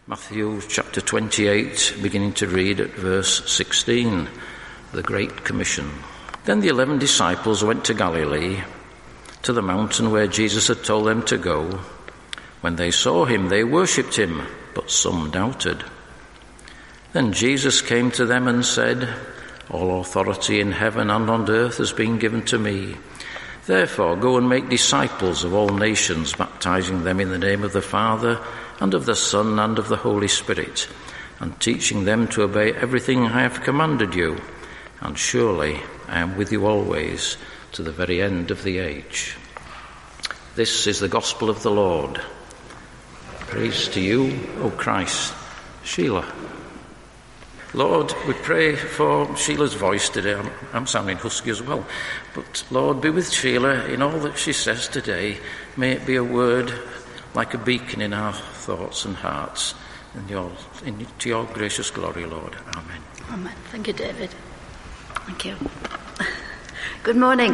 Matthew chapter 28, beginning to read at verse 16, the Great Commission. Then the 11 disciples went to Galilee, to the mountain where Jesus had told them to go. When they saw him, they worshipped him, but some doubted. Then Jesus came to them and said, "All authority in heaven and on earth has been given to me. Therefore go and make disciples of all nations, baptizing them in the name of the Father, and of the Son, and of the Holy Spirit, and teaching them to obey everything I have commanded you. And surely I am with you always, to the very end of the age." This is the gospel of the Lord. Praise to you, O Christ. Sheila. Lord, we pray for Sheila's voice today. I'm sounding husky as well. But Lord, be with Sheila in all that she says today. May it be a word like a beacon in our thoughts and hearts. To your gracious glory, Lord. Amen. Amen. Thank you, David. Thank you. Good morning.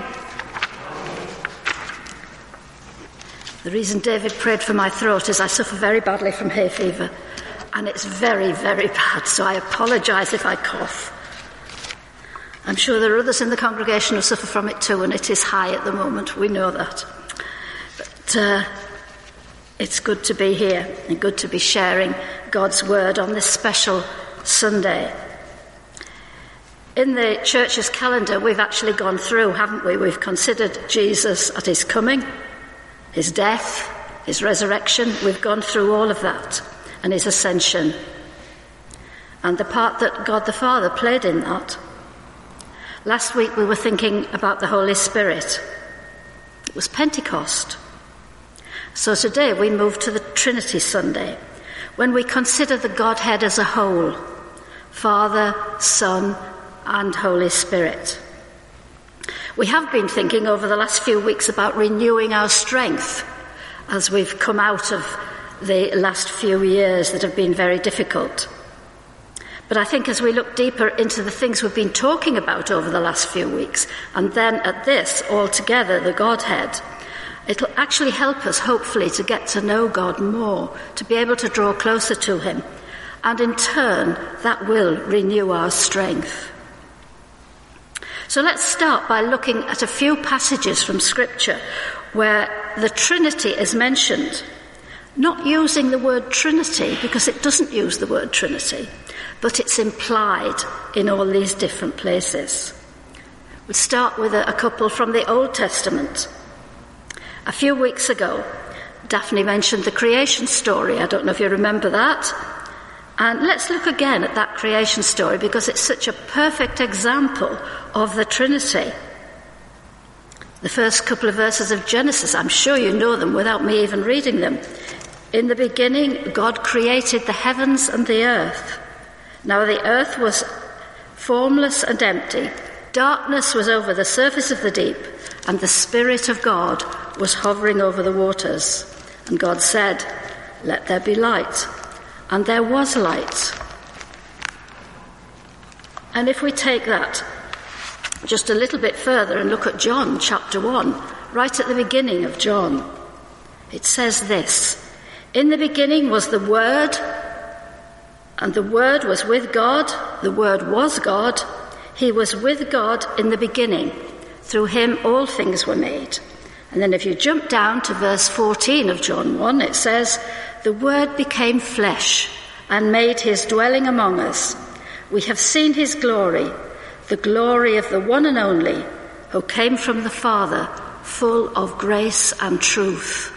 The reason David prayed for my throat is I suffer very badly from hay fever. And it's very, very bad, so I apologise if I cough. I'm sure there are others in the congregation who suffer from it too, and it is high at the moment. We know that. But it's good to be here and good to be sharing God's word on this special Sunday. In the church's calendar, we've actually gone through, haven't we? We've considered Jesus at his coming, his death, his resurrection. We've gone through all of that. And his ascension, and the part that God the Father played in that. Last week we were thinking about the Holy Spirit. It was Pentecost. So today we move to the Trinity Sunday, when we consider the Godhead as a whole, Father, Son, and Holy Spirit. We have been thinking over the last few weeks about renewing our strength as we've come out of the last few years that have been very difficult. But I think as we look deeper into the things we've been talking about over the last few weeks, and then at this altogether, the Godhead, it'll actually help us, hopefully, to get to know God more, to be able to draw closer to him, and in turn, that will renew our strength. So let's start by looking at a few passages from Scripture where the Trinity is mentioned. Not using the word Trinity, because it doesn't use the word Trinity, but it's implied in all these different places. We'll start with a couple from the Old Testament. A few weeks ago, Daphne mentioned the creation story. I don't know if you remember that. And let's look again at that creation story, because it's such a perfect example of the Trinity. The first couple of verses of Genesis, I'm sure you know them without me even reading them. In the beginning, God created the heavens and the earth. Now the earth was formless and empty. Darkness was over the surface of the deep, and the Spirit of God was hovering over the waters. And God said, "Let there be light." And there was light. And if we take that just a little bit further and look at John chapter 1, right at the beginning of John, it says this: "In the beginning was the Word, and the Word was with God. The Word was God. He was with God in the beginning. Through him all things were made." And then if you jump down to verse 14 of John 1, it says, "The Word became flesh and made his dwelling among us. We have seen his glory, the glory of the one and only, who came from the Father, full of grace and truth."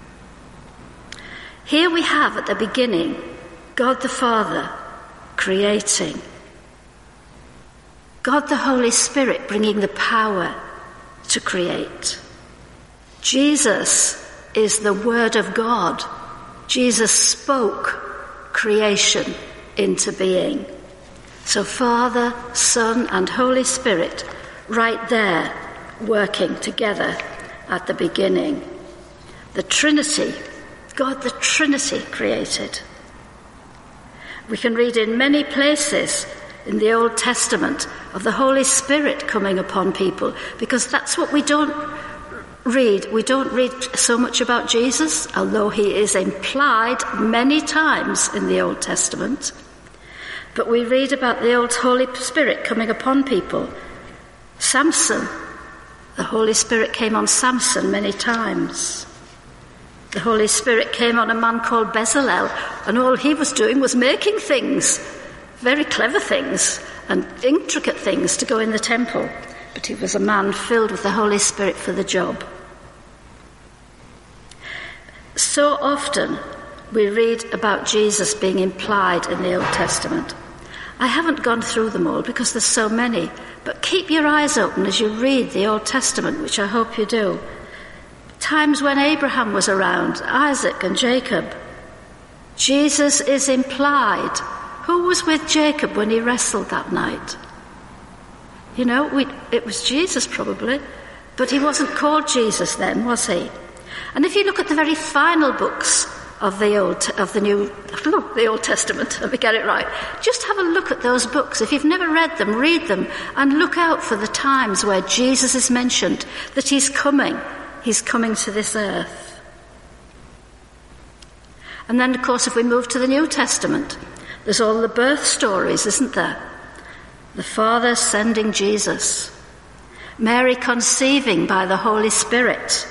Here we have at the beginning God the Father creating, God the Holy Spirit bringing the power to create. Jesus is the Word of God. Jesus spoke creation into being. So Father, Son, and Holy Spirit right there working together at the beginning. The Trinity, God the Trinity created. We can read in many places in the Old Testament of the Holy Spirit coming upon people, because that's what we don't we don't read so much about Jesus, although he is implied many times in the Old Testament. But we read about the old Holy Spirit coming upon people. Samson, the Holy Spirit came on Samson many times. The Holy Spirit came on a man called Bezalel, and all he was doing was making things, very clever things and intricate things to go in the temple. But he was a man filled with the Holy Spirit for the job. So often we read about Jesus being implied in the Old Testament. I haven't gone through them all because there's so many, but keep your eyes open as you read the Old Testament, which I hope you do. Times when Abraham was around, Isaac and Jacob. Jesus is implied. Who was with Jacob when he wrestled that night? You know, it was Jesus probably, but he wasn't called Jesus then, was he? And if you look at the very final books of the Old Testament, let me get it right, just have a look at those books. If you've never read them, and look out for the times where Jesus is mentioned, that he's coming to this earth. And then, of course, if we move to the New Testament, there's all the birth stories, isn't there? The Father sending Jesus, Mary conceiving by the Holy Spirit.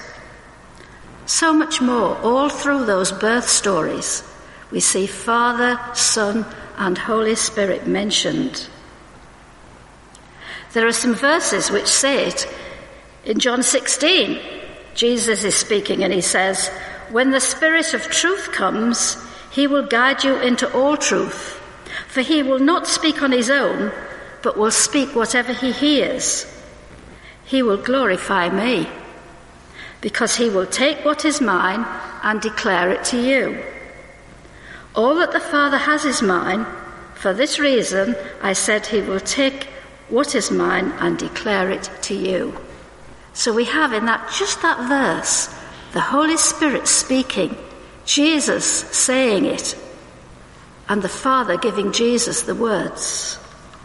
So much more, all through those birth stories, we see Father, Son, and Holy Spirit mentioned. There are some verses which say it. In John 16, Jesus is speaking and he says, "When the Spirit of truth comes, he will guide you into all truth, for he will not speak on his own, but will speak whatever he hears. He will glorify me, because he will take what is mine and declare it to you. All that the Father has is mine. For this reason, I said he will take what is mine and declare it to you." So we have in just that verse, the Holy Spirit speaking, Jesus saying it, and the Father giving Jesus the words.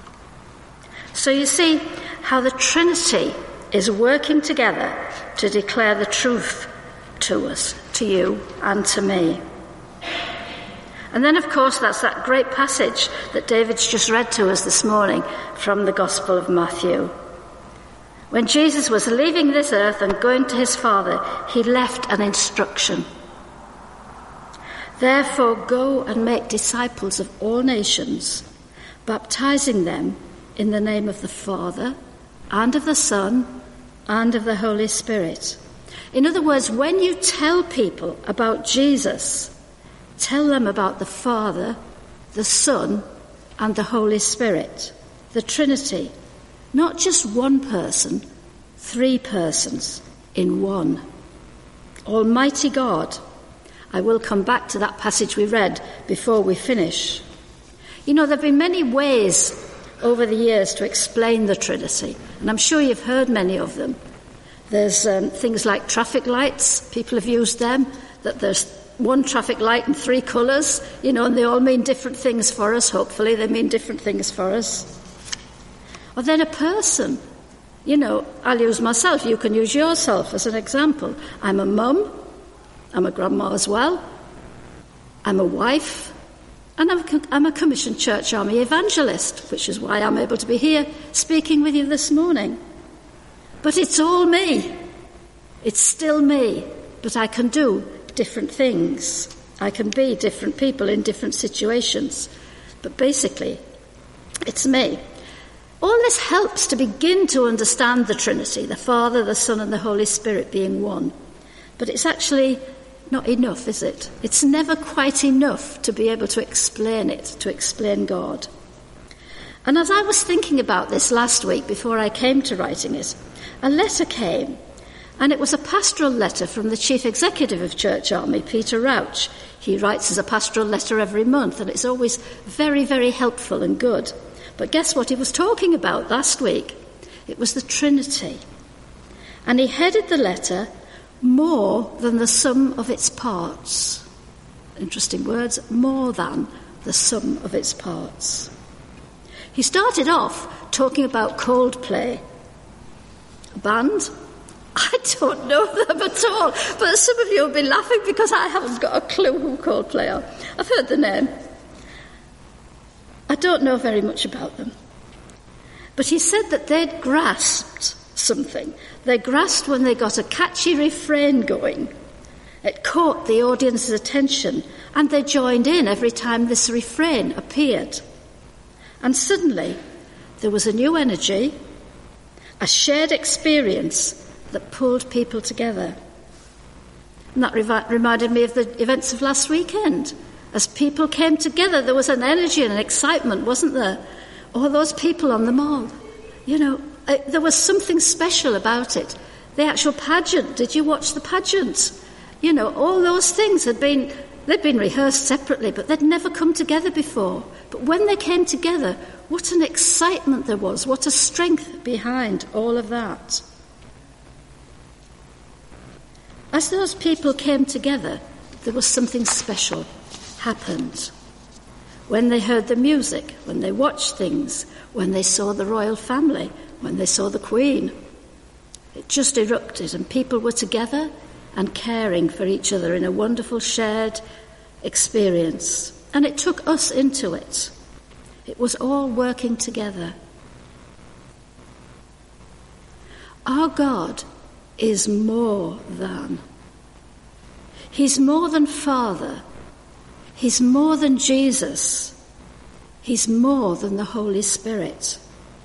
So you see how the Trinity is working together to declare the truth to us, to you and to me. And then, of course, that's that great passage that David's just read to us this morning from the Gospel of Matthew. When Jesus was leaving this earth and going to his Father, he left an instruction. "Therefore go and make disciples of all nations, baptizing them in the name of the Father and of the Son and of the Holy Spirit." In other words, when you tell people about Jesus, tell them about the Father, the Son, and the Holy Spirit, the Trinity. Not just one person, 3 persons in one. Almighty God. I will come back to that passage we read before we finish. You know, there have been many ways over the years to explain the Trinity, and I'm sure you've heard many of them. There's things like traffic lights. People have used them, that there's one traffic light in 3 colours, you know, and they all mean different things for us. Hopefully they mean different things for us. Or then a person. You know, I'll use myself. You can use yourself as an example. I'm a mum. I'm a grandma as well. I'm a wife. And I'm a commissioned Church Army evangelist, which is why I'm able to be here speaking with you this morning. But it's all me. It's still me. But I can do different things. I can be different people in different situations. But basically, it's me. All this helps to begin to understand the Trinity, the Father, the Son, and the Holy Spirit being one. But it's actually not enough, is it? It's never quite enough to be able to explain it, to explain God. And as I was thinking about this last week before I came to writing it, a letter came, and it was a pastoral letter from the Chief Executive of Church Army, Peter Rauch. He writes us a pastoral letter every month, and it's always very, very helpful and good. But guess what he was talking about last week? It was the Trinity. And he headed the letter, "More than the sum of its parts." Interesting words, more than the sum of its parts. He started off talking about Coldplay, a band I don't know them at all, but some of you will be laughing because I haven't got a clue who Coldplay are. I've heard the name. I don't know very much about them. But he said that they'd grasped something. They grasped when they got a catchy refrain going. It caught the audience's attention, and they joined in every time this refrain appeared. And suddenly, there was a new energy, a shared experience that pulled people together. And that reminded me of the events of last weekend. As people came together, there was an energy and an excitement, wasn't there? All those people on the mall. You know, there was something special about it. The actual pageant, did you watch the pageant? You know, all those things they'd been rehearsed separately, but they'd never come together before. But when they came together, what an excitement there was, what a strength behind all of that. As those people came together, there was something special happened. When they heard the music, when they watched things, when they saw the royal family, when they saw the Queen, it just erupted and people were together and caring for each other in a wonderful shared experience. And it took us into it. It was all working together. Our God is more than. He's more than Father. He's more than Jesus. He's more than the Holy Spirit.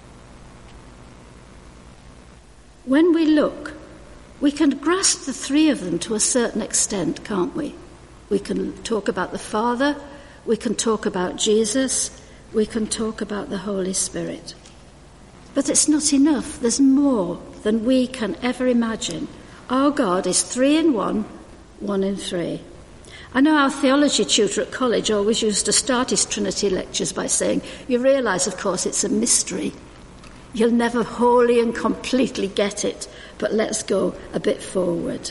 When we look, we can grasp the three of them to a certain extent, can't we? We can talk about the Father, we can talk about Jesus, we can talk about the Holy Spirit. But it's not enough. There's more than we can ever imagine. Our God is 3 in 1, 1 in 3. I know our theology tutor at college always used to start his Trinity lectures by saying, you realise, of course, it's a mystery. You'll never wholly and completely get it, but let's go a bit forward.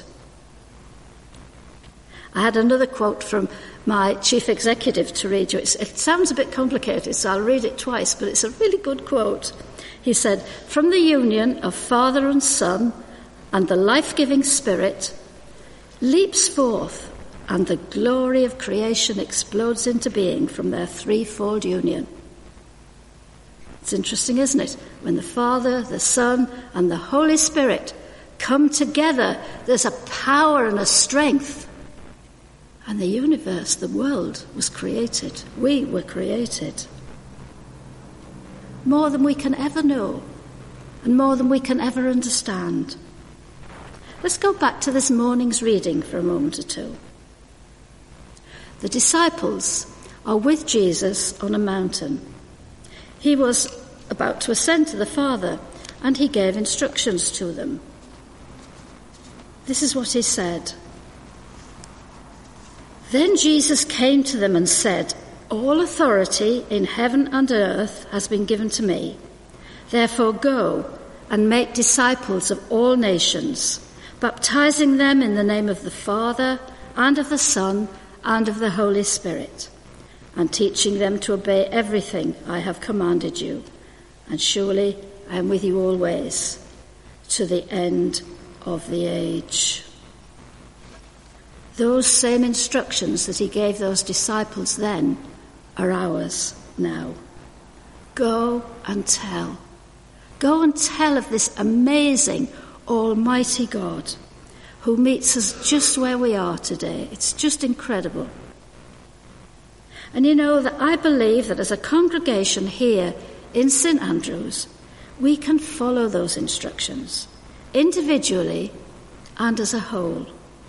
I had another quote from my chief executive to read you. It sounds a bit complicated, so I'll read it twice, but it's a really good quote. He said, "From the union of Father and Son and the life-giving Spirit leaps forth, and the glory of creation explodes into being from their threefold union." It's interesting, isn't it? When the Father, the Son, and the Holy Spirit come together, there's a power and a strength. And the universe, the world, was created. We were created. More than we can ever know, and more than we can ever understand. Let's go back to this morning's reading for a moment or two. The disciples are with Jesus on a mountain. He was about to ascend to the Father, and he gave instructions to them. This is what he said. Then Jesus came to them and said, "All authority in heaven and earth has been given to me. Therefore go and make disciples of all nations, baptizing them in the name of the Father and of the Son and of the Holy Spirit, and teaching them to obey everything I have commanded you. And surely I am with you always, to the end of the age." Those same instructions that he gave those disciples then are ours now. Go and tell. Go and tell of this amazing, almighty God who meets us just where we are today. It's just incredible. And you know that I believe that as a congregation here in St Andrews, we can follow those instructions, individually and as a whole.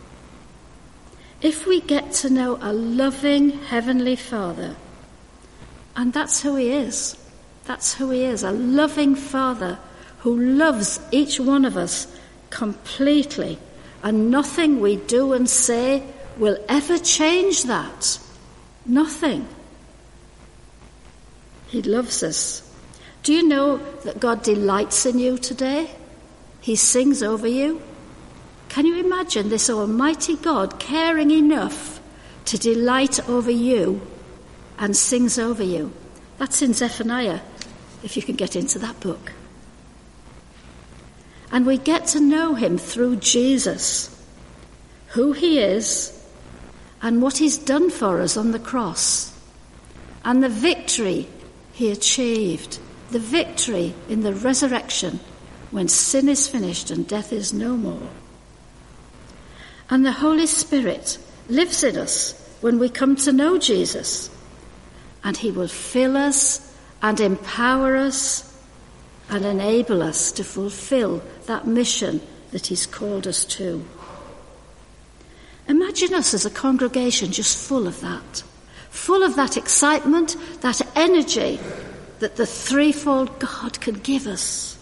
If we get to know a loving Heavenly Father, and that's who he is, a loving Father who loves each one of us completely, and nothing we do and say will ever change that. Nothing. He loves us. Do you know that God delights in you today? He sings over you. Can you imagine this almighty God caring enough to delight over you and sings over you? That's in Zephaniah, if you can get into that book. And we get to know him through Jesus, who he is and what he's done for us on the cross, and the victory he achieved, the victory in the resurrection when sin is finished and death is no more. And the Holy Spirit lives in us when we come to know Jesus, and he will fill us and empower us and enable us to fulfill that mission that he's called us to. Imagine us as a congregation just full of that excitement, that energy that the threefold God can give us.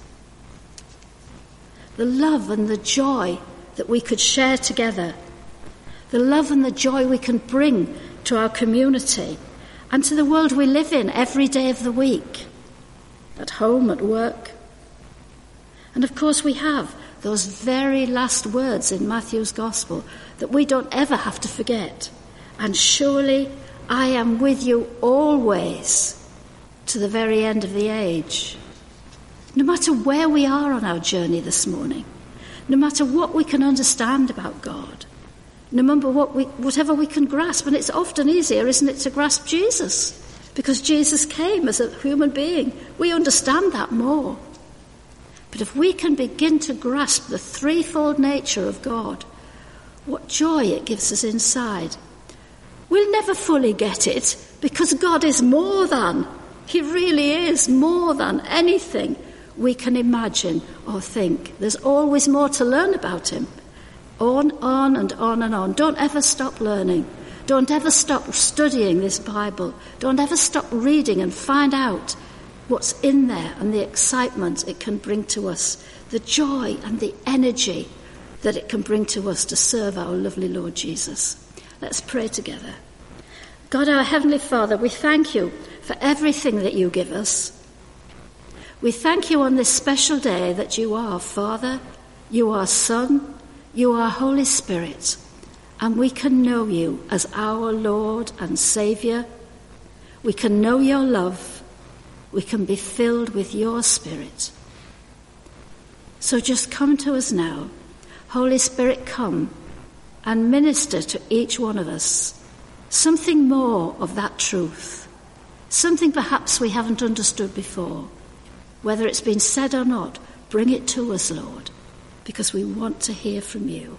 The love and the joy that we could share together, the love and the joy we can bring to our community and to the world we live in every day of the week, at home, at work. And of course we have those very last words in Matthew's Gospel that we don't ever have to forget. And surely I am with you always to the very end of the age. No matter where we are on our journey this morning, no matter what we can understand about God, no matter whatever we can grasp, and it's often easier, isn't it, to grasp Jesus, because Jesus came as a human being. We understand that more. But if we can begin to grasp the threefold nature of God, what joy it gives us inside. We'll never fully get it, because God is more than, he really is more than anything we can imagine or think. There's always more to learn about him. On and on and on. Don't ever stop learning. Don't ever stop studying this Bible. Don't ever stop reading and find out what's in there and the excitement it can bring to us, the joy and the energy that it can bring to us to serve our lovely Lord Jesus. Let's pray together. God, our Heavenly Father, we thank you for everything that you give us. We thank you on this special day that you are Father, you are Son, you are Holy Spirit, and we can know you as our Lord and Saviour. We can know your love. We can be filled with your Spirit. So just come to us now. Holy Spirit, come and minister to each one of us something more of that truth, something perhaps we haven't understood before. Whether it's been said or not, bring it to us, Lord, because we want to hear from you.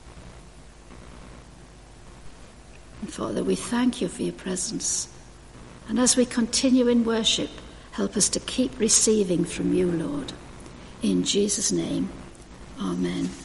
And Father, we thank you for your presence. And as we continue in worship, help us to keep receiving from you, Lord. In Jesus' name, amen.